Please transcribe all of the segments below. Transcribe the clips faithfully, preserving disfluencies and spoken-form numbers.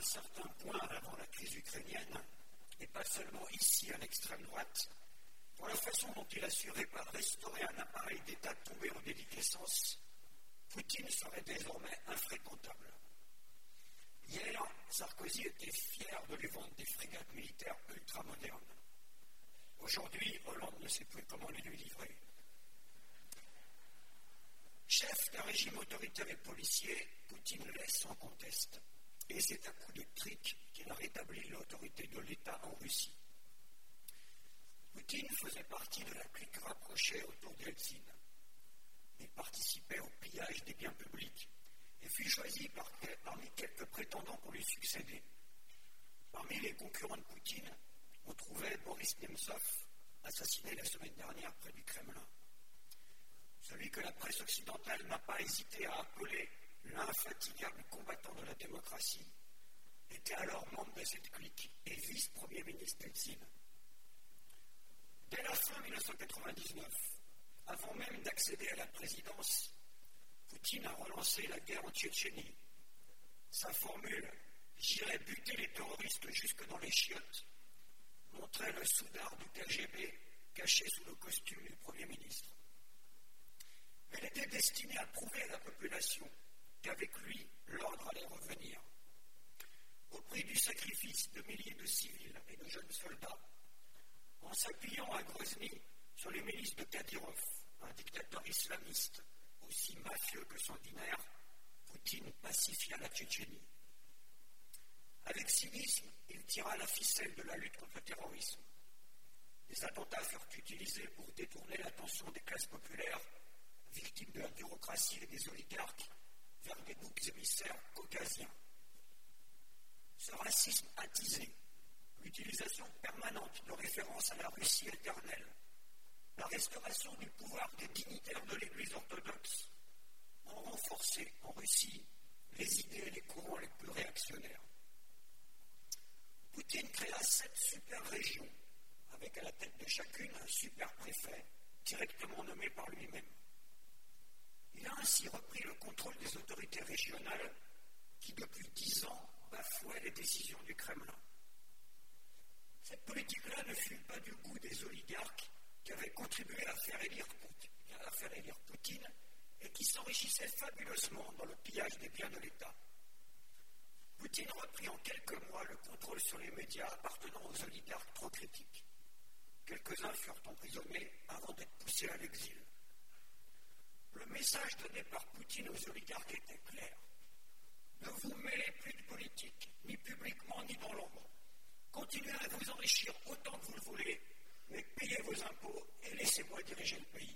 certain point avant la crise ukrainienne, et pas seulement ici à l'extrême droite, pour la façon dont il a su restaurer un appareil d'État tombé en déliquescence, Poutine serait désormais infréquentable. Hier, Sarkozy était fier de lui vendre des frégates militaires ultramodernes. Aujourd'hui, Hollande ne sait plus comment les lui livrer. Chef d'un régime autoritaire et policier, Poutine l'est sans conteste. Et c'est à coup de trick qu'il a rétabli l'autorité de l'État en Russie. Poutine faisait partie de la clique rapprochée autour d'Eltsine. Il participait au pillage des biens publics et fut choisi par, parmi quelques prétendants pour lui succéder. Parmi les concurrents de Poutine, on trouvait Boris Nemtsov, assassiné la semaine dernière près du Kremlin. Celui que la presse occidentale n'a pas hésité à appeler l'infatigable combattant de la démocratie, était alors membre de cette clique et vice-premier ministre d'Eltsine. Dès la fin mille neuf cent quatre-vingt-dix-neuf, avant même d'accéder à la présidence, Poutine a relancé la guerre en Tchétchénie. Sa formule « J'irai buter les terroristes jusque dans les chiottes » montrait le soudard du K G B caché sous le costume du Premier ministre. Elle était destinée à prouver à la population qu'avec lui, l'ordre allait revenir. Au prix du sacrifice de milliers de civils et de jeunes soldats, en s'appuyant à Grozny sur les milices de Kadyrov, un dictateur islamiste aussi mafieux que sanguinaire, Poutine pacifia la Tchétchénie. Avec cynisme, il tira la ficelle de la lutte contre le terrorisme. Les attentats furent utilisés pour détourner l'attention des classes populaires, victimes de la bureaucratie et des oligarques, vers des boucs émissaires caucasiens. Ce racisme attisé, l'utilisation permanente de références à la Russie éternelle, la restauration du pouvoir des dignitaires de l'Église orthodoxe ont renforcé en Russie les idées et les courants les plus réactionnaires. Poutine créa sept super régions, avec à la tête de chacune un super préfet, directement nommé par lui-même. Il a ainsi repris le contrôle des autorités régionales qui, depuis dix ans, bafouaient les décisions du Kremlin. Cette politique-là ne fut pas du goût des oligarques qui avaient contribué à faire élire Poutine, à faire élire Poutine et qui s'enrichissaient fabuleusement dans le pillage des biens de l'État. Poutine reprit en quelques mois le contrôle sur les médias appartenant aux oligarques trop critiques. Quelques-uns furent emprisonnés avant d'être poussés à l'exil. Le message donné par Poutine aux oligarques était clair. Ne vous mêlez plus de politique, ni publiquement, ni dans l'ombre. Continuez à vous enrichir autant que vous le voulez, mais payez vos impôts et laissez-moi diriger le pays.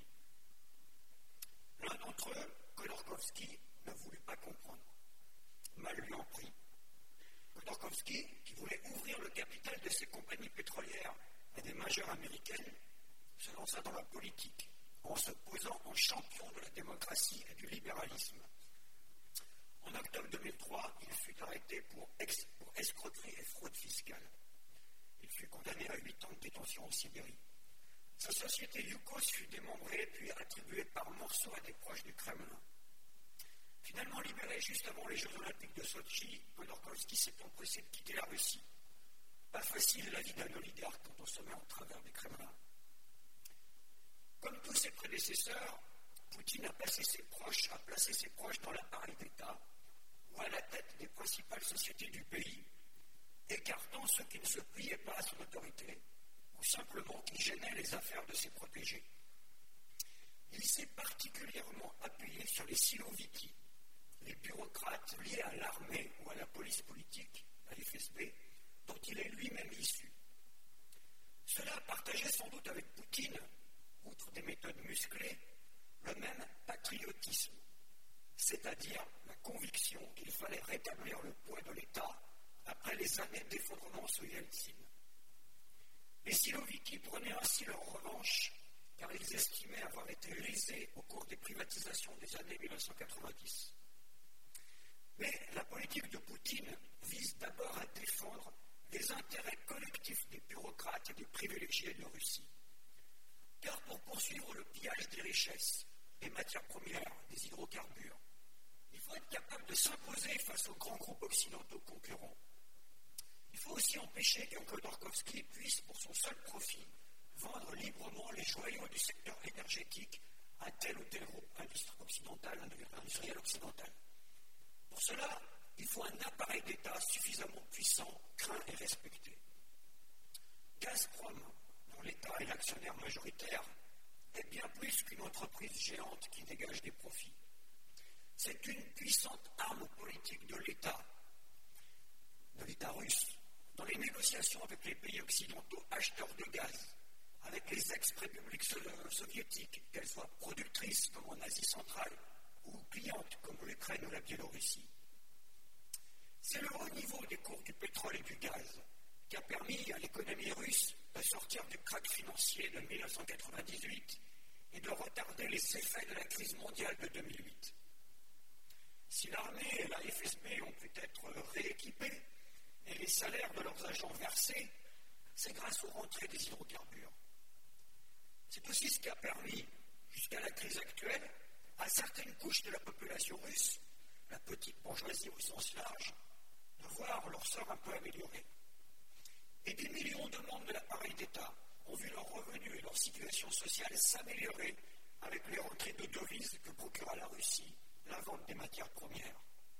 L'un d'entre eux, Khodorkovsky, ne voulut pas comprendre. Mal lui en prit. Khodorkovsky, qui voulait ouvrir le capital de ses compagnies pétrolières à des majeures américaines, se lança dans la politique, en se posant en champion de la démocratie et du libéralisme. En octobre deux mille trois, il fut arrêté pour, ex- pour escroquerie et fraude fiscale. Il fut condamné à huit ans de détention en Sibérie. Sa société Yukos fut démembrée puis attribuée par morceaux à des proches du Kremlin. Finalement libéré juste avant les Jeux Olympiques de Sotchi, Khodorkovsky s'est empressé de quitter la Russie. Pas facile la vie d'un oligarque quand on se met en travers du Kremlin. Comme tous ses prédécesseurs, Poutine a placé ses proches, a placé ses proches dans l'appareil d'État ou à la tête des principales sociétés du pays, écartant ceux qui ne se pliaient pas à son autorité ou simplement qui gênaient les affaires de ses protégés. Il s'est particulièrement appuyé sur les siloviki, les bureaucrates liés à l'armée ou à la police politique, à l'F S B, dont il est lui-même issu. Cela partageait sans doute avec Poutine, outre des méthodes musclées, le même patriotisme, c'est-à-dire la conviction qu'il fallait rétablir le poids de l'État après les années d'effondrement sous Yeltsin. Les siloviki prenaient ainsi leur revanche car ils estimaient avoir été lésés au cours des privatisations des années mille neuf cent quatre-vingt-dix. Mais la politique de Poutine vise d'abord à défendre les intérêts collectifs des bureaucrates et des privilégiés de Russie. Car pour poursuivre le pillage des richesses, des matières premières, des hydrocarbures, il faut être capable de s'imposer face aux grands groupes occidentaux concurrents, Il faut aussi empêcher que Khodorkovsky puisse, pour son seul profit, vendre librement les joyaux du secteur énergétique à tel ou tel groupe occidental, industriel occidental. Pour cela, il faut un appareil d'État suffisamment puissant, craint et respecté. Gazprom, dont l'État est l'actionnaire majoritaire, est bien plus qu'une entreprise géante qui dégage des profits. C'est une puissante arme politique de l'État, de l'État russe, dans les négociations avec les pays occidentaux acheteurs de gaz, avec les ex-républiques soviétiques, qu'elles soient productrices comme en Asie centrale ou clientes comme l'Ukraine ou la Biélorussie. C'est le haut niveau des cours du pétrole et du gaz qui a permis à l'économie russe de sortir du krach financier de mille neuf cent quatre-vingt-dix-huit et de retarder les effets de la crise mondiale de deux mille huit. Si l'armée et la F S B ont pu être rééquipées et les salaires de leurs agents versés, c'est grâce aux rentrées des hydrocarbures. C'est aussi ce qui a permis, jusqu'à la crise actuelle, à certaines couches de la population russe, la petite bourgeoisie au sens large, de voir leur sort un peu amélioré. Et des millions de membres de l'appareil d'État ont vu leurs revenus et leur situation sociale s'améliorer avec les rentrées de devises que procure à la Russie la vente des matières premières.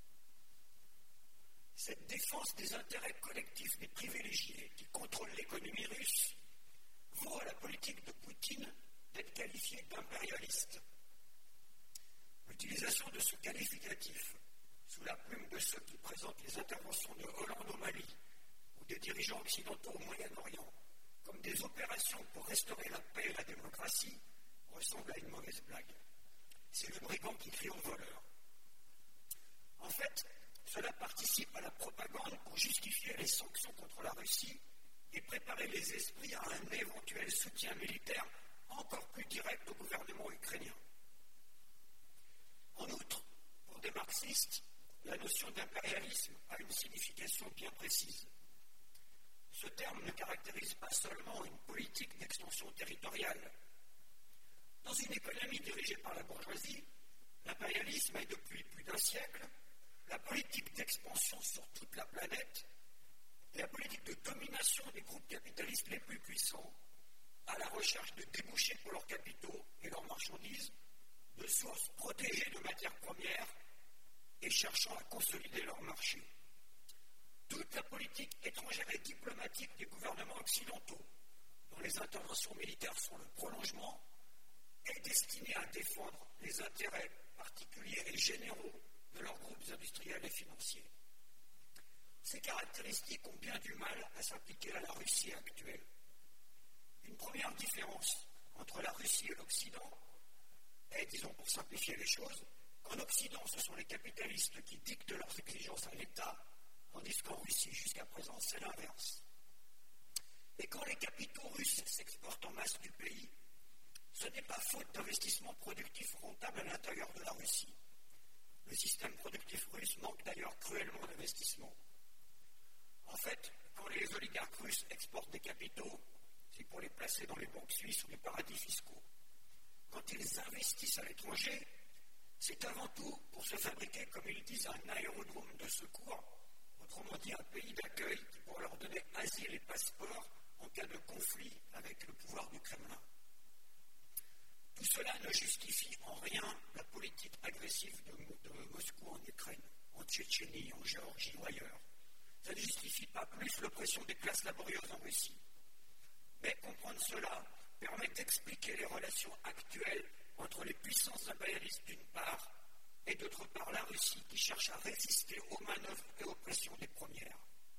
Cette défense des intérêts collectifs des privilégiés qui contrôlent l'économie russe vaut à la politique de Poutine d'être qualifiée d'impérialiste. L'utilisation de ce qualificatif sous la plume de ceux qui présentent les interventions de Hollande au Mali ou des dirigeants occidentaux au Moyen-Orient comme des opérations pour restaurer la paix et la démocratie ressemble à une mauvaise blague. C'est le brigand qui crie au voleur. En fait, cela participe à la propagande pour justifier les sanctions contre la Russie et préparer les esprits à un éventuel soutien militaire encore plus direct au gouvernement ukrainien. En outre, pour des marxistes, la notion d'impérialisme a une signification bien précise. Ce terme ne caractérise pas seulement une politique d'extension territoriale. Dans une économie dirigée par la bourgeoisie, l'impérialisme est depuis plus d'un siècle la politique d'expansion sur toute la planète et la politique de domination des groupes capitalistes les plus puissants à la recherche de débouchés pour leurs capitaux et leurs marchandises, de sources protégées de matières premières et cherchant à consolider leur marché. Toute la politique étrangère et diplomatique des gouvernements occidentaux, dont les interventions militaires sont le prolongement, est destinée à défendre les intérêts particuliers et généraux de leurs groupes industriels et financiers. Ces caractéristiques ont bien du mal à s'appliquer à la Russie actuelle. Une première différence entre la Russie et l'Occident est, disons pour simplifier les choses, qu'en Occident, ce sont les capitalistes qui dictent leurs exigences à l'État, tandis qu'en Russie, jusqu'à présent, c'est l'inverse. Et quand les capitaux russes s'exportent en masse du pays, ce n'est pas faute d'investissements productifs rentables à l'intérieur de la Russie. Le système productif russe manque d'ailleurs cruellement d'investissements. En fait, quand les oligarques russes exportent des capitaux, c'est pour les placer dans les banques suisses ou les paradis fiscaux. Quand ils investissent à l'étranger, c'est avant tout pour se fabriquer, comme ils disent, un aérodrome de secours, autrement dit un pays d'accueil qui pourra leur donner asile et passeport en cas de conflit avec le pouvoir du Kremlin. Tout cela ne justifie en rien la politique agressive de, de Moscou en Ukraine, en Tchétchénie, en Géorgie ou ailleurs. Ça ne justifie pas plus l'oppression des classes laborieuses en Russie. Mais comprendre cela permet d'expliquer les relations actuelles entre les puissances impérialistes d'une part et d'autre part la Russie qui cherche à résister aux manœuvres et aux pressions des premières.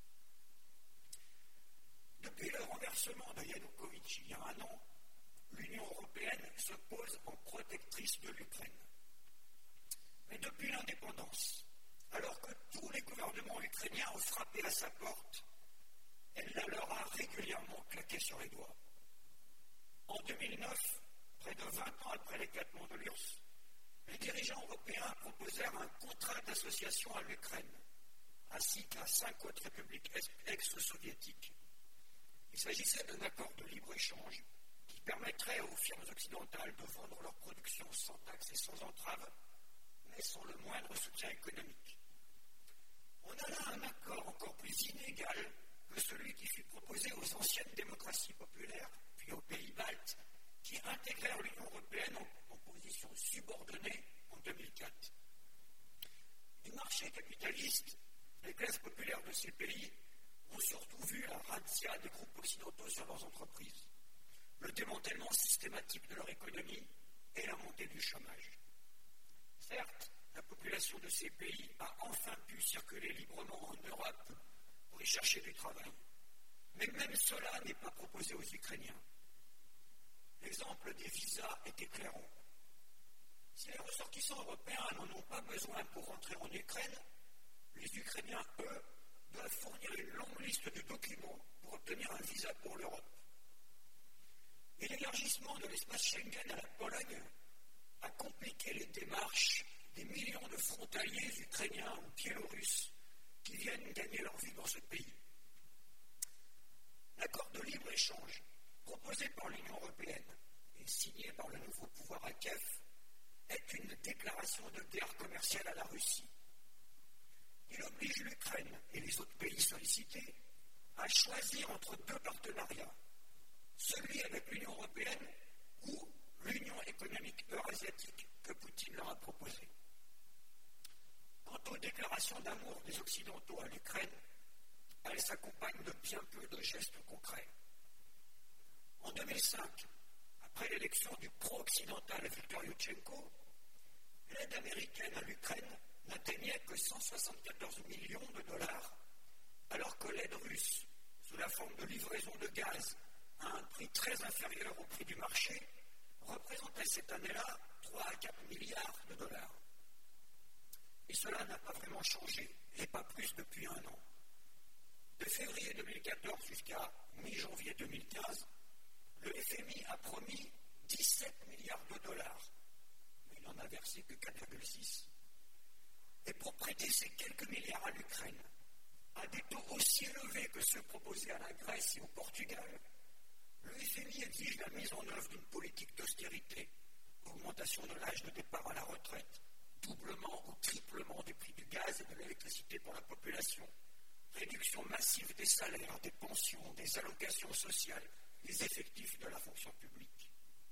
Depuis le renversement de Yanukovych il y a un an, l'Union européenne se pose en protectrice de l'Ukraine. Mais depuis l'indépendance, alors que tous les gouvernements ukrainiens ont frappé à sa porte, elle la leur a régulièrement claqué sur les doigts. En deux mille neuf, près de vingt ans après l'éclatement de l'U R S S, les dirigeants européens proposèrent un contrat d'association à l'Ukraine, ainsi qu'à cinq autres républiques ex-soviétiques. Il s'agissait d'un accord de libre-échange qui permettrait aux firmes occidentales de vendre leur production sans taxes et sans entraves, mais sans le moindre soutien économique. On a là un accord encore plus inégal que celui qui fut proposé aux anciennes démocraties populaires, puis aux pays baltes, qui intégrèrent l'Union européenne en, en position subordonnée en deux mille quatre. Du marché capitaliste, les classes populaires de ces pays ont surtout vu la razzia des groupes occidentaux sur leurs entreprises, le démantèlement systématique de leur économie et la montée du chômage. Certes, la population de ces pays a enfin pu circuler librement en Europe pour y chercher du travail. Mais même cela n'est pas proposé aux Ukrainiens. L'exemple des visas est éclairant. Si les ressortissants européens n'en ont pas besoin pour rentrer en Ukraine, les Ukrainiens, eux, doivent fournir une longue liste de documents pour obtenir un visa pour l'Europe. Et l'élargissement de l'espace Schengen à la Pologne a compliqué les démarches des millions de frontaliers ukrainiens ou biélorusses qui viennent gagner leur vie dans ce pays. L'accord de libre-échange proposé par l'Union européenne et signé par le nouveau pouvoir à Kiev est une déclaration de guerre commerciale à la Russie. Il oblige l'Ukraine et les autres pays sollicités à choisir entre deux partenariats, celui avec l'Union européenne ou l'Union économique eurasiatique que Poutine leur a proposée. Quant aux déclarations d'amour des Occidentaux à l'Ukraine, elles s'accompagnent de bien peu de gestes concrets. En deux mille cinq, après l'élection du pro-occidental Viktor Yushchenko, l'aide américaine à l'Ukraine n'atteignait que cent soixante-quatorze millions de dollars, alors que l'aide russe, sous la forme de livraison de gaz à un prix très inférieur au prix du marché, représentait cette année-là trois à quatre milliards de dollars. Et cela n'a pas vraiment changé, et pas plus depuis un an. De février deux mille quatorze jusqu'à mi-janvier deux mille quinze, le F M I a promis dix-sept milliards de dollars, mais il n'en a versé que quatre virgule six. Et pour prêter ces quelques milliards à l'Ukraine, à des taux aussi élevés que ceux proposés à la Grèce et au Portugal, le F M I exige la mise en œuvre d'une politique d'austérité, augmentation de l'âge de départ à la retraite, doublement ou triplement du prix du gaz et de l'électricité pour la population, réduction massive des salaires, des pensions, des allocations sociales, des effectifs de la fonction publique.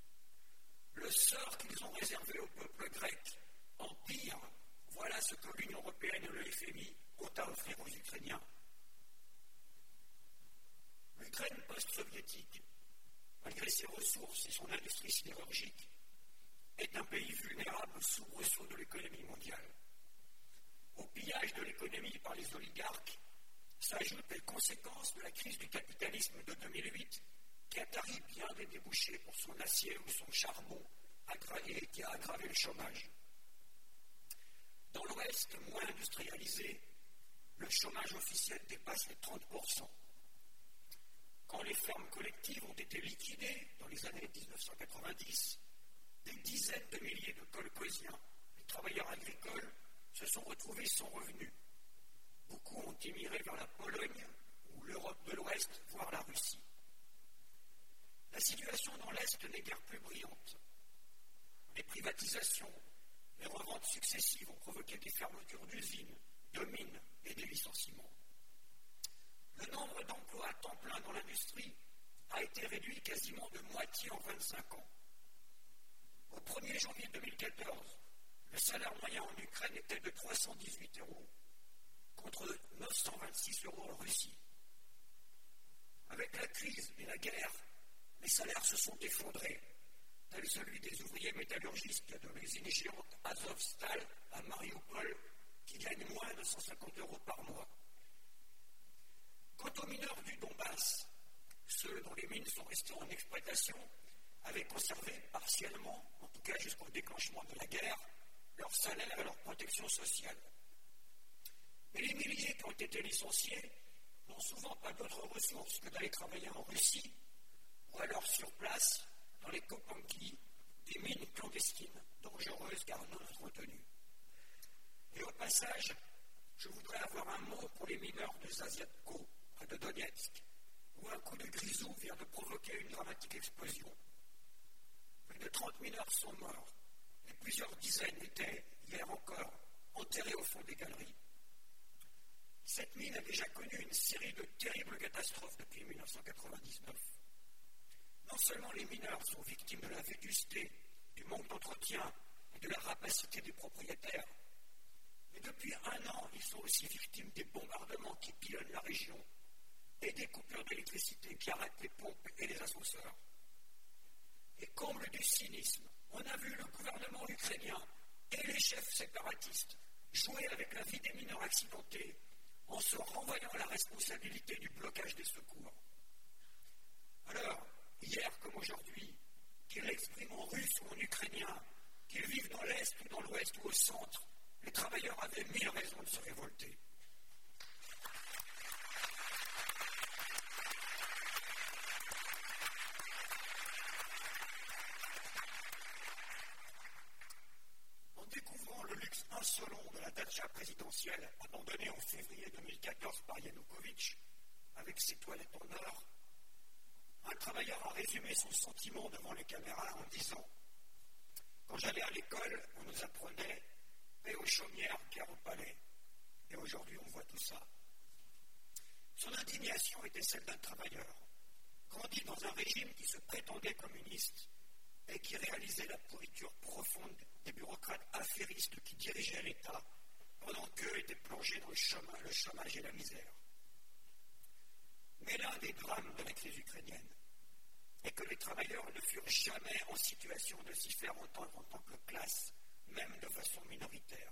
Le sort qu'ils ont réservé au peuple grec empire, voilà ce que l'Union européenne et le F M I ont à offrir aux Ukrainiens. L'Ukraine post-soviétique, malgré ses ressources et son industrie sidérurgique, est un pays vulnérable au soubresaut de l'économie mondiale. Au pillage de l'économie par les oligarques s'ajoutent les conséquences de la crise du capitalisme de deux mille huit qui a tari bien des débouchés pour son acier ou son charbon et qui a aggravé le chômage. Dans l'Ouest moins industrialisé, le chômage officiel dépasse les trente pour cent. Quand les fermes collectives ont été liquidées dans les années dix-neuf cent quatre-vingt-dix, des dizaines de milliers de colcosiens, les travailleurs agricoles, se sont retrouvés sans revenus. Beaucoup ont émigré vers la Pologne ou l'Europe de l'Ouest, voire la Russie. La situation dans l'Est n'est guère plus brillante. Les privatisations, les reventes successives ont provoqué des fermetures d'usines, de mines et des licenciements. Le nombre d'emplois à temps plein dans l'industrie a été réduit quasiment de moitié en vingt-cinq ans. Au premier janvier deux mille quatorze, le salaire moyen en Ukraine était de trois cent dix-huit euros, contre neuf cent vingt-six euros en Russie. Avec la crise et la guerre, les salaires se sont effondrés, tel celui des ouvriers métallurgistes de l'usine géante Azovstal à Mariupol, qui gagnent moins de cent cinquante euros par mois. Quant aux mineurs du Donbass, ceux dont les mines sont restées en exploitation avaient conservé partiellement, en tout cas jusqu'au déclenchement de la guerre, leur salaire et leur protection sociale. Mais les milliers qui ont été licenciés n'ont souvent pas d'autres ressources que d'aller travailler en Russie ou alors sur place dans les Kopanki, des mines clandestines, dangereuses car non entretenues. Et au passage, je voudrais avoir un mot pour les mineurs de Zaziatko, près de Donetsk, où un coup de grisou vient de provoquer une dramatique explosion. Plus de trente mineurs sont morts, et plusieurs dizaines étaient, hier encore, enterrés au fond des galeries. Cette mine a déjà connu une série de terribles catastrophes depuis mille neuf cent quatre-vingt-dix-neuf. Non seulement les mineurs sont victimes de la vétusté, du manque d'entretien et de la rapacité des propriétaires, mais depuis un an, ils sont aussi victimes des bombardements qui pilonnent la région et des coupures d'électricité qui arrêtent les pompes et les ascenseurs. Et comble du cynisme, on a vu le gouvernement ukrainien et les chefs séparatistes jouer avec la vie des mineurs accidentés en se renvoyant la responsabilité du blocage des secours. Alors, hier comme aujourd'hui, qu'ils l'expriment en russe ou en ukrainien, qu'ils vivent dans l'Est ou dans l'Ouest ou au centre, les travailleurs avaient mille raisons de se révolter. En découvrant le luxe insolent de la datcha présidentielle abandonnée en février deux mille quatorze par Yanukovych, avec ses toilettes en or, un travailleur a résumé son sentiment devant les caméras en disant « Quand j'allais à l'école, on nous apprenait paix aux chaumières, guerre au palais. Et aujourd'hui, on voit tout ça. » Son indignation était celle d'un travailleur, grandi dans un régime qui se prétendait communiste et qui réalisait la pourriture profonde des bureaucrates affairistes qui dirigeaient l'État pendant qu'eux étaient plongés dans le chômage, le chômage et la misère. Mais l'un des drames de la crise ukrainienne est que les travailleurs ne furent jamais en situation de s'y faire entendre en tant que classe, même de façon minoritaire.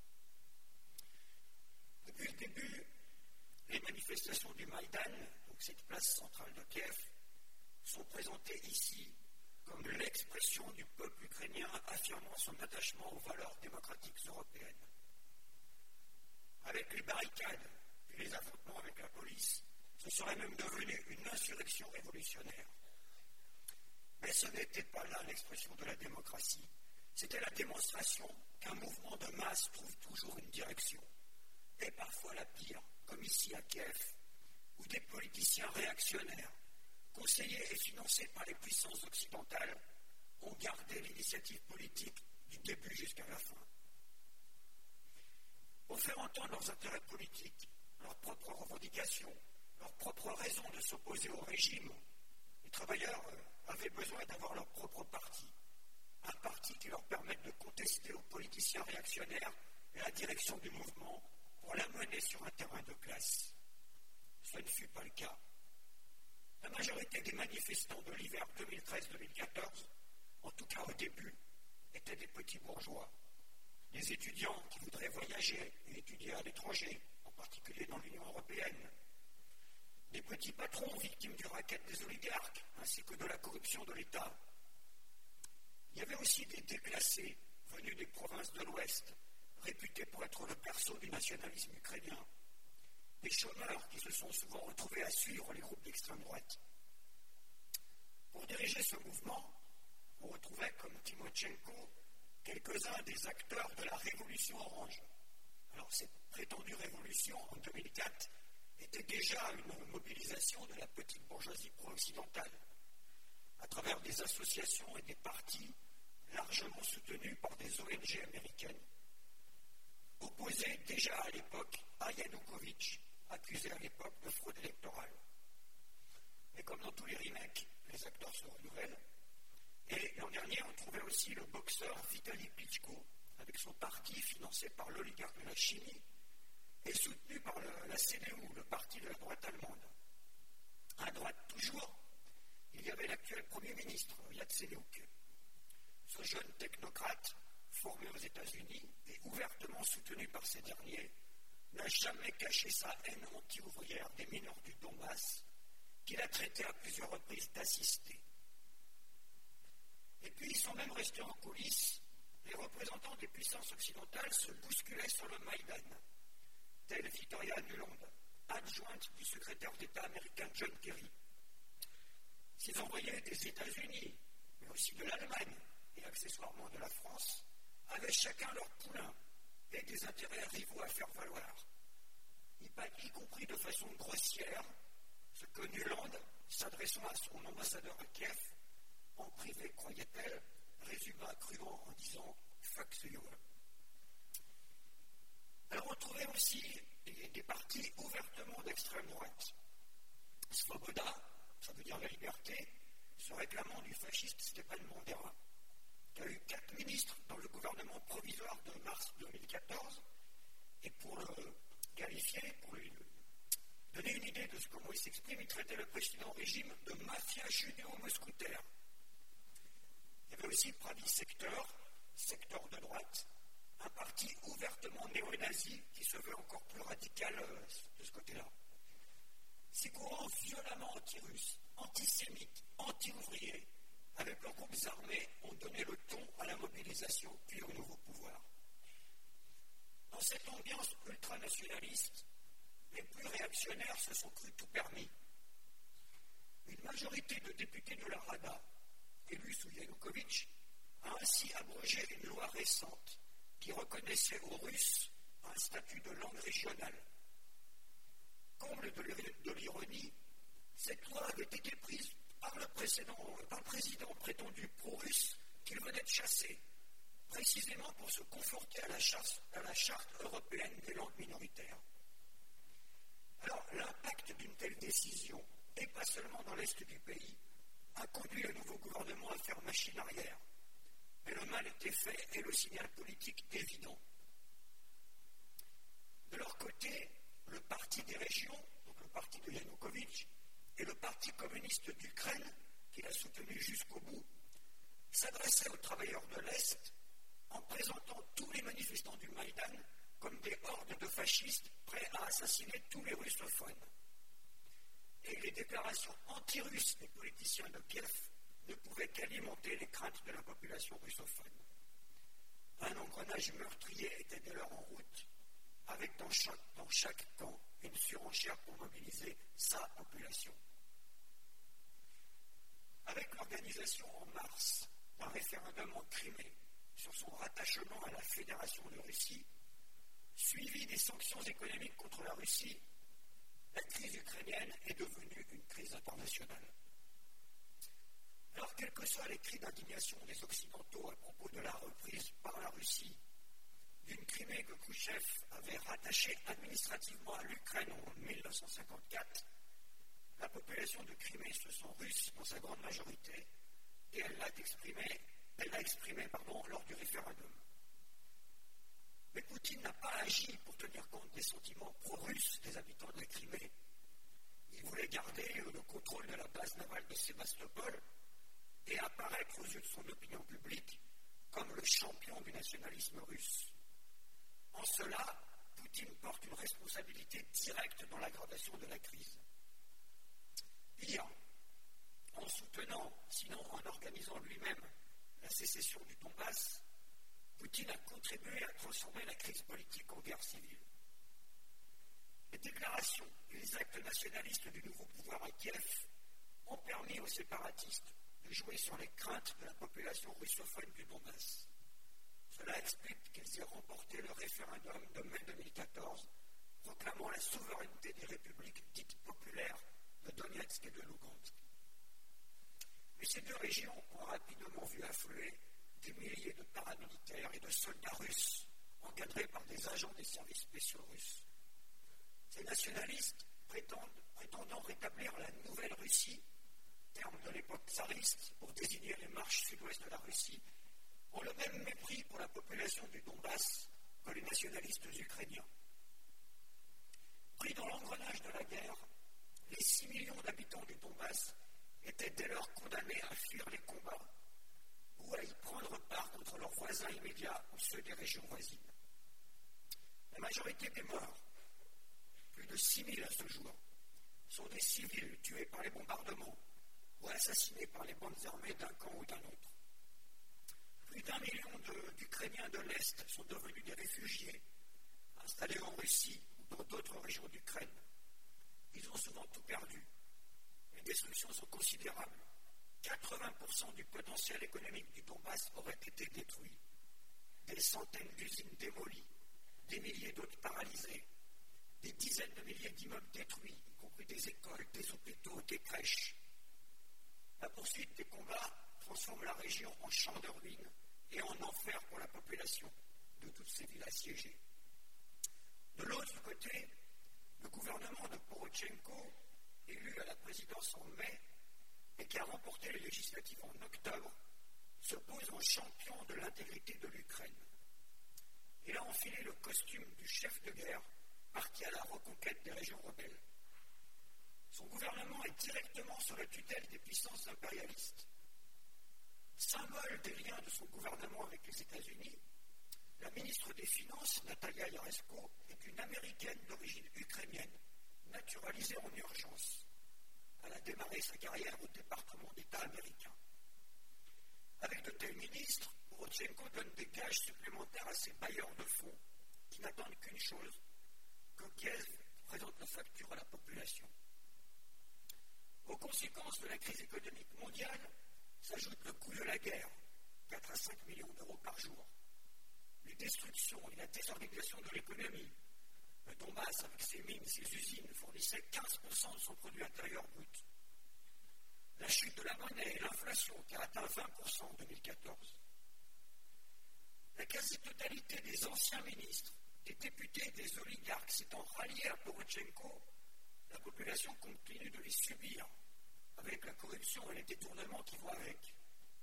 Depuis le début, les manifestations du Maïdan, donc cette place centrale de Kiev, sont présentées ici comme l'expression du peuple ukrainien affirmant son attachement aux valeurs démocratiques européennes. Avec les barricades et les affrontements avec la police, ce serait même devenu une insurrection révolutionnaire. Mais ce n'était pas là l'expression de la démocratie. C'était la démonstration qu'un mouvement de masse trouve toujours une direction. Et parfois la pire, comme ici à Kiev, où des politiciens réactionnaires, conseillés et financés par les puissances occidentales, ont gardé l'initiative politique du début jusqu'à la fin. Pour faire entendre leurs intérêts politiques, leurs propres revendications, leurs propres raisons de s'opposer au régime, les travailleurs avaient besoin d'avoir leur propre parti. Un parti qui leur permette de contester aux politiciens réactionnaires la direction du mouvement pour l'amener sur un terrain de classe. Ce ne fut pas le cas. La majorité des manifestants de l'hiver deux mille treize deux mille quatorze, en tout cas au début, étaient des petits bourgeois, des étudiants qui voudraient voyager et étudier à l'étranger, en particulier dans l'Union européenne, des petits patrons victimes du racket des oligarques, ainsi que de la corruption de l'État. Il y avait aussi des déclassés venus des provinces de l'Ouest, réputés pour être le berceau du nationalisme ukrainien, des chômeurs qui se sont souvent retrouvés à suivre les groupes d'extrême droite. Pour diriger ce mouvement, on retrouvait comme Timochenko quelques-uns des acteurs de la Révolution orange. Alors cette prétendue révolution en deux mille quatre était déjà une mobilisation de la petite bourgeoisie pro-occidentale, à travers des associations et des partis largement soutenus par des O N G américaines, opposés déjà à l'époque à Yanukovych, accusé à l'époque de fraude électorale. Mais comme dans tous les remakes, les acteurs se renouvellent. Et l'an dernier, on trouvait aussi le boxeur Vitaly Klitschko, avec son parti financé par l'oligarque de la chimie et soutenu par le, la C D U, le parti de la droite allemande. À droite toujours, il y avait l'actuel Premier ministre, Yatsenyuk. Ce jeune technocrate, formé aux États-Unis et ouvertement soutenu par ces derniers, n'a jamais caché sa haine anti-ouvrière des mineurs du Donbass, qu'il a traité à plusieurs reprises d'assistés. Et puis ils sont même restés en coulisses, les représentants des puissances occidentales se bousculaient sur le Maïdan, telle Victoria Nuland, adjointe du secrétaire d'État américain John Kerry. Ces envoyés des États-Unis, mais aussi de l'Allemagne et accessoirement de la France, avaient chacun leur poulain et des intérêts rivaux à faire valoir, y compris de façon grossière, ce que Nuland, s'adressant à son ambassadeur à Kiev, en privé, croyait-elle, résuma crûment en disant « fuck you ». Alors on trouvait aussi des, des partis ouvertement d'extrême droite. Svoboda, ça veut dire la liberté, se réclamant du fasciste Stepan Bandera, qui a eu quatre ministres dans le gouvernement provisoire de mars deux mille quatorze, et pour le qualifier, pour lui donner une idée de ce comment il s'exprime, il traitait le précédent régime de mafia judéo-mousquetaire. Il y avait aussi Pravi Sector, secteur de droite, un parti ouvertement néo-nazi qui se veut encore plus radical euh, de ce côté-là. Ces courants violemment anti-russes, antisémites, anti-ouvriers, avec leurs groupes armés, ont donné le ton à la mobilisation puis au nouveau pouvoir. Dans cette ambiance ultranationaliste, les plus réactionnaires se sont crus tout permis. Une majorité de députés de la Rada, élus sous Yanukovych, a ainsi abrogé une loi récente qui reconnaissait aux Russes un statut de langue régionale. Comble de l'ironie, cette loi avait été prise par le, par le président prétendu pro-russe qu'il venait de chasser, précisément pour se conforter à la, charte, à la charte européenne des langues minoritaires. Alors, l'impact d'une telle décision, et pas seulement dans l'est du pays, a conduit le nouveau gouvernement à faire machine arrière. Mais le mal était fait et le signal politique évident. De leur côté, le parti des régions, donc le parti de Yanukovych, et le parti communiste d'Ukraine, qu'il a soutenu jusqu'au bout, s'adressaient aux travailleurs de l'Est en présentant tous les manifestants du Maïdan comme des hordes de fascistes prêts à assassiner tous les russophones. Et les déclarations anti-russes des politiciens de Kiev ne pouvaient qu'alimenter les craintes de la population russophone. Un engrenage meurtrier était dès lors en route, avec dans chaque, dans chaque camp une surenchère pour mobiliser sa population. Avec l'organisation en mars d'un référendum en Crimée sur son rattachement à la Fédération de Russie, suivi des sanctions économiques contre la Russie, la crise ukrainienne est devenue une crise internationale. Alors, quels que soient les cris d'indignation des Occidentaux à propos de la reprise par la Russie d'une Crimée que Khrouchtchev avait rattachée administrativement à l'Ukraine en mille neuf cent cinquante-quatre, la population de Crimée se sent russe dans sa grande majorité et elle l'a exprimé, elle l'a exprimé pardon, lors du référendum. Mais Poutine n'a pas agi pour tenir compte des sentiments pro-russes des habitants de la Crimée. Il voulait garder le contrôle de la base navale de Sébastopol et apparaître aux yeux de son opinion publique comme le champion du nationalisme russe. En cela, Poutine porte une responsabilité directe dans l'aggravation de la crise. Pire, en soutenant, sinon en organisant lui-même la sécession du Donbass, Poutine a contribué à transformer la crise politique en guerre civile. Les déclarations et les actes nationalistes du nouveau pouvoir à Kiev ont permis aux séparatistes de jouer sur les craintes de la population russophone du Donbass. Cela explique qu'ils aient remporté le référendum de mai deux mille quatorze, proclamant la souveraineté des républiques dites populaires de Donetsk et de Lugansk. Mais ces deux régions ont rapidement vu affluer des milliers de paramilitaires et de soldats russes encadrés par des agents des services spéciaux russes. Ces nationalistes, prétendent, prétendant rétablir la nouvelle Russie, terme de l'époque tsariste pour désigner les marches sud-ouest de la Russie, ont le même mépris pour la population du Donbass que les nationalistes ukrainiens. Pris dans l'engrenage de la guerre, les six millions d'habitants du Donbass étaient dès lors condamnés à fuir les combats ou à y prendre part contre leurs voisins immédiats ou ceux des régions voisines. La majorité des morts, plus de six mille à ce jour, sont des civils tués par les bombardements ou assassinés par les bandes armées d'un camp ou d'un autre. Plus d'un million de, d'Ukrainiens de l'Est sont devenus des réfugiés, installés en Russie ou dans d'autres régions d'Ukraine. Ils ont souvent tout perdu. Les destructions sont considérables. quatre-vingts pour cent du potentiel économique du Donbass aurait été détruit. Des centaines d'usines démolies, des milliers d'autres paralysées, des dizaines de milliers d'immeubles détruits, y compris des écoles, des hôpitaux, des crèches. La poursuite des combats transforme la région en champ de ruines et en enfer pour la population de toutes ces villes assiégées. De l'autre côté, le gouvernement de Porochenko, élu à la présidence en mai et qui a remporté les législatives en octobre, se pose en champion de l'intégrité de l'Ukraine. Il a enfilé le costume du chef de guerre, parti à la reconquête des régions rebelles. Son gouvernement est directement sous la tutelle des puissances impérialistes. Symbole des liens de son gouvernement avec les États-Unis, la ministre des Finances, Natalia Yaresko, est une Américaine d'origine ukrainienne, naturalisée en urgence. Elle a démarré sa carrière au département d'État américain. Avec de tels ministres, Porochenko donne des gages supplémentaires à ses bailleurs de fonds, qui n'attendent qu'une chose, que Kiev présente la facture à la population. Aux conséquences de la crise économique mondiale s'ajoute le coût de la guerre, quatre à cinq millions d'euros par jour. Les destructions et la désorganisation de l'économie. Le Donbass, avec ses mines, ses usines, fournissait quinze pour cent de son produit intérieur brut. La chute de la monnaie et l'inflation, qui a atteint vingt pour cent en deux mille quatorze. La quasi-totalité des anciens ministres, des députés et des oligarques s'étant ralliés à Porochenko, la population continue de les subir, avec la corruption et les détournements qui vont avec.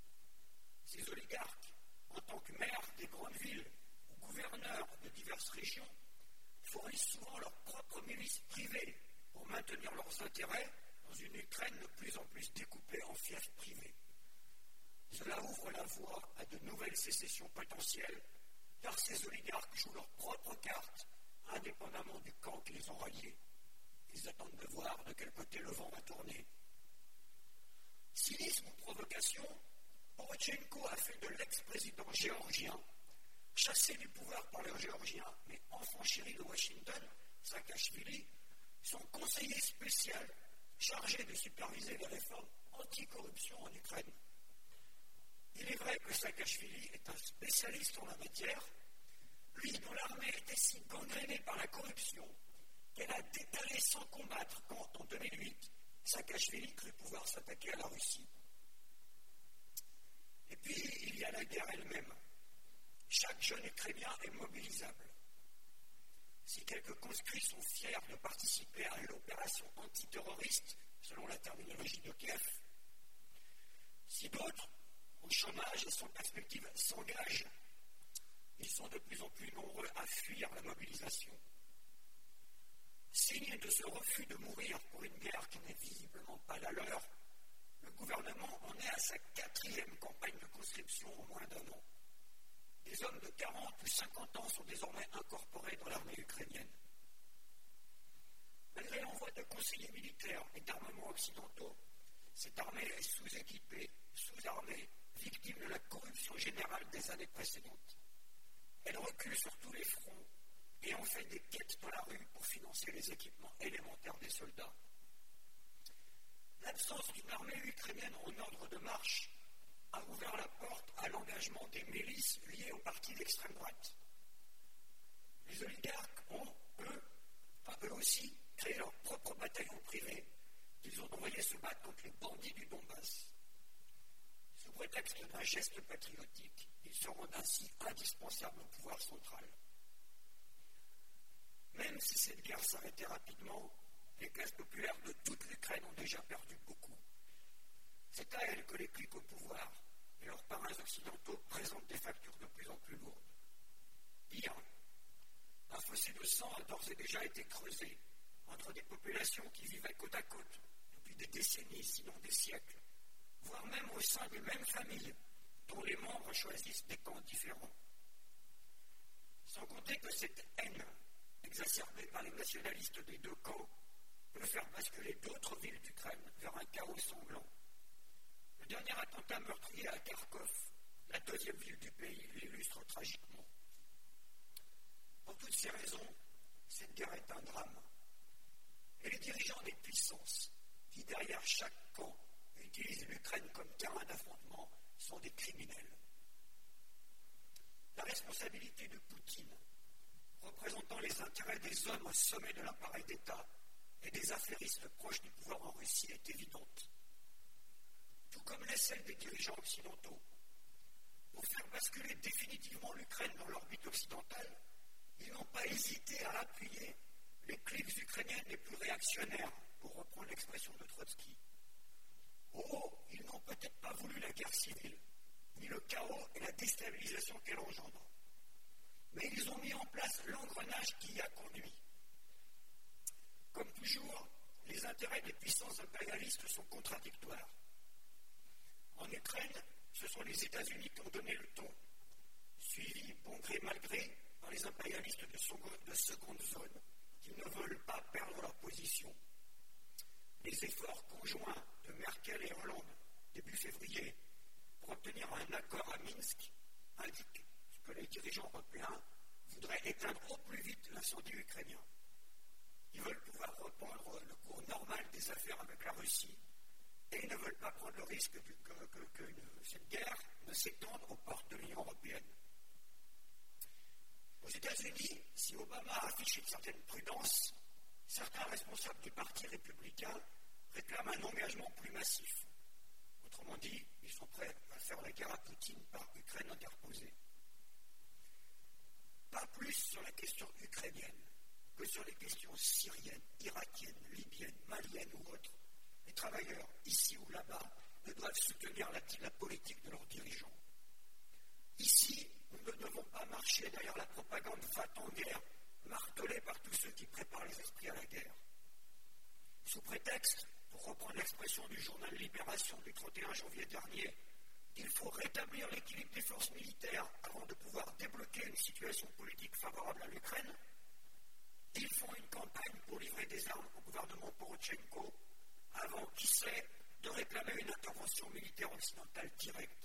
Ces oligarques, en tant que maires des grandes villes ou gouverneurs de diverses régions, fournissent souvent leurs propres milices privées pour maintenir leurs intérêts dans une Ukraine de plus en plus découpée en fiefs privés. Cela ouvre la voie à de nouvelles sécessions potentielles, car ces oligarques jouent leurs propres cartes, indépendamment du camp qui les ont ralliés. Ils attendent de voir de quel côté le vent va tourner. Cynisme ou provocation, Porochenko a fait de l'ex-président géorgien, chassé du pouvoir par les Géorgiens, mais enfant chéri de Washington, Saakashvili, son conseiller spécial chargé de superviser les réformes anticorruption en Ukraine. Il est vrai que Saakashvili est un spécialiste en la matière, lui dont l'armée était si gangrénée par la corruption qu'elle a détalé sans combattre quand, en deux mille huit, Saakashvili crut pouvoir s'attaquer à la Russie. Et puis, il y a la guerre elle-même. Chaque jeune Ukrainien est mobilisable. Si quelques conscrits sont fiers de participer à l'opération antiterroriste, selon la terminologie de Kiev, si d'autres, au chômage et sans perspective, s'engagent, ils sont de plus en plus nombreux à fuir la mobilisation. Signe de ce refus de mourir pour une guerre qui n'est visiblement pas la leur, le gouvernement en est à sa quatrième campagne de conscription en moins d'un an. Des hommes de quarante ou cinquante ans sont désormais incorporés dans l'armée ukrainienne. Malgré l'envoi de conseillers militaires et d'armements occidentaux, cette armée est sous-équipée, sous-armée, victime de la corruption générale des années précédentes. Elle recule sur tous les fronts et en fait des quêtes dans la rue pour financer les équipements élémentaires des soldats. L'absence d'une armée ukrainienne en ordre de marche a ouvert la porte à l'engagement des milices liées au parti d'extrême droite. Les oligarques ont, eux, enfin eux aussi, créé leur propre bataillon privé qu'ils ont envoyé se battre contre les bandits du Donbass. Sous prétexte d'un geste patriotique, ils se rendent ainsi indispensables au pouvoir central. Même si cette guerre s'arrêtait rapidement, les classes populaires de toute l'Ukraine ont déjà perdu beaucoup. C'est à elles que les cliques au pouvoir et leurs parrains occidentaux présentent des factures de plus en plus lourdes. Pire, un fossé de sang a d'ores et déjà été creusé entre des populations qui vivaient côte à côte depuis des décennies, sinon des siècles, voire même au sein des mêmes familles dont les membres choisissent des camps différents. Sans compter que cette haine, exacerbée par les nationalistes des deux camps, peut faire basculer d'autres villes d'Ukraine vers un chaos sanglant. Le dernier attentat meurtrier à Kharkov, la deuxième ville du pays, l'illustre tragiquement. Pour toutes ces raisons, cette guerre est un drame. Et les dirigeants des puissances, qui derrière chaque camp utilisent l'Ukraine comme terrain d'affrontement, sont des criminels. La responsabilité de Poutine, représentant les intérêts des hommes au sommet de l'appareil d'État et des affairistes proches du pouvoir en Russie, est évidente. Tout comme l'est celle des dirigeants occidentaux. Pour faire basculer définitivement l'Ukraine dans l'orbite occidentale, Ils n'ont pas hésité à appuyer les cliques ukrainiennes les plus réactionnaires, pour reprendre l'expression de Trotsky. Oh, ils n'ont peut-être pas voulu la guerre civile, ni le chaos et la déstabilisation qu'elle engendre. Mais ils ont mis en place l'engrenage qui y a conduit. Comme toujours, les intérêts des puissances impérialistes sont contradictoires. En Ukraine, ce sont les États-Unis qui ont donné le ton, suivis, bon gré mal gré, par les impérialistes de seconde zone, qui ne veulent pas perdre leur position. Les efforts conjoints de Merkel et Hollande, début février, pour obtenir un accord à Minsk, indiquent que les dirigeants européens voudraient éteindre au plus vite l'incendie ukrainien. Ils veulent pouvoir reprendre le cours normal des affaires avec la Russie et ils ne veulent pas prendre le risque du, que, que, que une, cette guerre ne s'étende aux portes de l'Union européenne. Aux États-Unis, si Obama a affiché une certaine prudence, certains responsables du Parti républicain réclament un engagement plus massif. Autrement dit, ils sont prêts à faire la guerre à Poutine par Ukraine interposée. Pas plus sur la question ukrainienne que sur les questions syriennes, irakiennes, libyennes, maliennes ou autres. Les travailleurs, ici ou là-bas, ne doivent soutenir la, la politique de leurs dirigeants. Ici, nous ne devons pas marcher derrière la propagande va-t-en-guerre, martelée par tous ceux qui préparent les esprits à la guerre. Sous prétexte, pour reprendre l'expression du journal Libération du trente et un janvier dernier, qu'il faut rétablir l'équilibre des forces militaires avant de pouvoir débloquer une situation politique favorable à l'Ukraine, ils font une campagne pour livrer des armes au gouvernement Porochenko avant, qui sait, de réclamer une intervention militaire occidentale directe.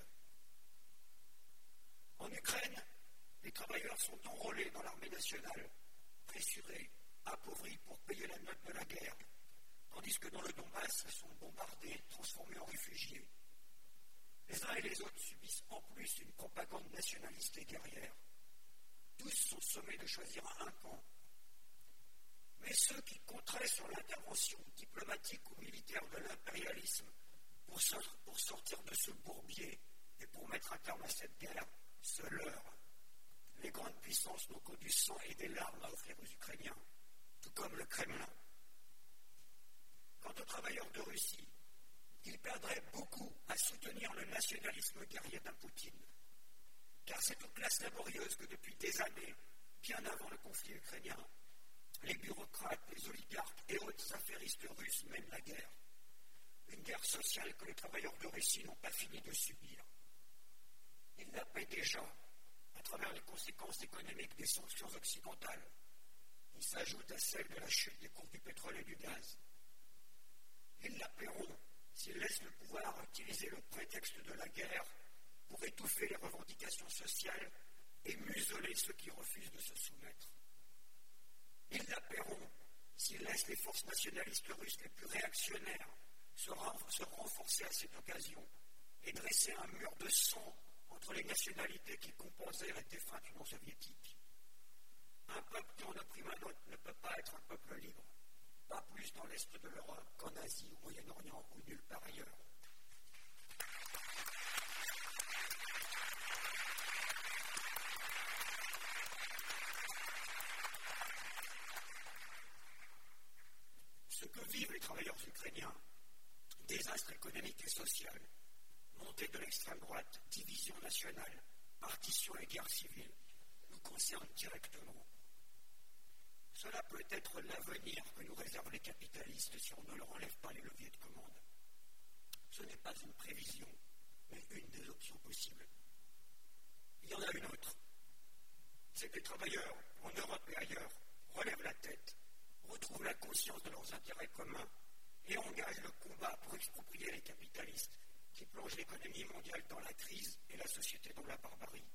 En Ukraine, les travailleurs sont enrôlés dans l'armée nationale, pressurés, appauvris pour payer la note de la guerre, tandis que dans le Donbass, ils sont bombardés, transformés en réfugiés. Les uns et les autres subissent en plus une propagande nationaliste et guerrière. Tous sont sommés de choisir un camp. Mais ceux qui compteraient sur l'intervention diplomatique ou militaire de l'impérialisme pour, so- pour sortir de ce bourbier et pour mettre un terme à cette guerre se leurrent. Les grandes puissances n'ont que du sang et des larmes à offrir aux Ukrainiens, tout comme le Kremlin. Quant aux travailleurs de Russie, ils perdraient beaucoup à soutenir le nationalisme guerrier d'un Poutine. Car c'est aux classes laborieuses que depuis des années, bien avant le conflit ukrainien, les bureaucrates, les oligarques et autres affairistes russes mènent la guerre. Une guerre sociale que les travailleurs de Russie n'ont pas fini de subir. Ils la paient déjà à travers les conséquences économiques des sanctions occidentales. Ils s'ajoutent à celles de la chute des cours du pétrole et du gaz. Ils la paieront s'ils laissent le pouvoir utiliser le prétexte de la guerre pour étouffer les revendications sociales et museler ceux qui refusent de se soumettre. Ils la paieront s'ils laissent les forces nationalistes russes les plus réactionnaires se, ren- se renforcer à cette occasion et dresser un mur de sang entre les nationalités qui composaient la défunte Union soviétique. Un peuple qui en opprime un autre ne peut pas être un peuple libre, pas plus dans l'Est de l'Europe qu'en Asie, au Moyen-Orient ou nulle part ailleurs. Ce que vivent les travailleurs ukrainiens, désastre économique et social, montée de l'extrême droite, division nationale, partition et guerre civile, nous concerne directement. Cela peut être l'avenir que nous réservent les capitalistes si on ne leur enlève pas les leviers de commande. Ce n'est pas une prévision, mais une des options possibles. Il y en a une autre. C'est que les travailleurs, en Europe et ailleurs, relèvent la tête, retrouvent la conscience de leurs intérêts communs et engagent le combat pour exproprier les capitalistes qui plongent l'économie mondiale dans la crise et la société dans la barbarie.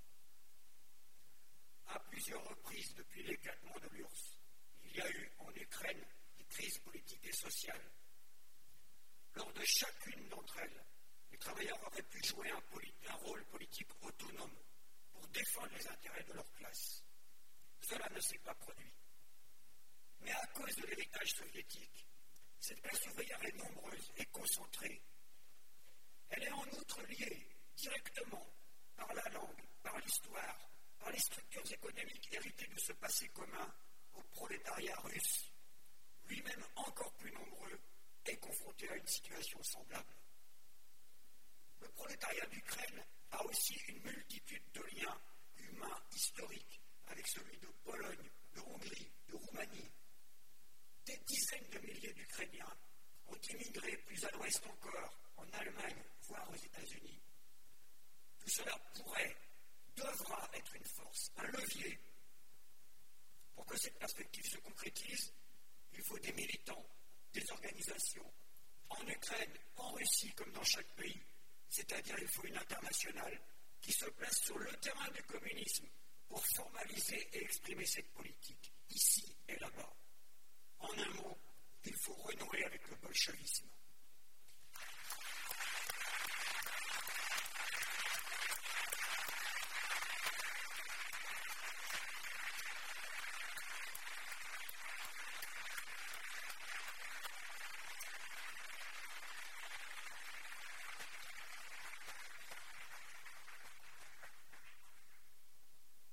À plusieurs reprises depuis l'éclatement de l'U R S S, il y a eu en Ukraine des crises politiques et sociales. Lors de chacune d'entre elles, les travailleurs auraient pu jouer un, poli- un rôle politique autonome pour défendre les intérêts de leur classe. Cela ne s'est pas produit. Mais à cause de l'héritage soviétique, cette classe ouvrière est nombreuse et concentrée. Elle est en outre liée directement par la langue, par l'histoire, par les structures économiques héritées de ce passé commun au prolétariat russe, lui-même encore plus nombreux, est confronté à une situation semblable. Le prolétariat d'Ukraine a aussi une multitude de liens humains historiques avec celui de Pologne, de Hongrie, de Roumanie. Des dizaines de milliers d'Ukrainiens ont immigré plus à l'ouest encore, en Allemagne, voire aux États-Unis. Tout cela pourrait, devra être une force, un levier. Pour que cette perspective se concrétise, il faut des militants, des organisations, en Ukraine, en Russie, comme dans chaque pays. C'est-à-dire il faut une internationale qui se place sur le terrain du communisme pour formaliser et exprimer cette politique, ici et là-bas. En un mot, il faut renouer avec le bolchevisme.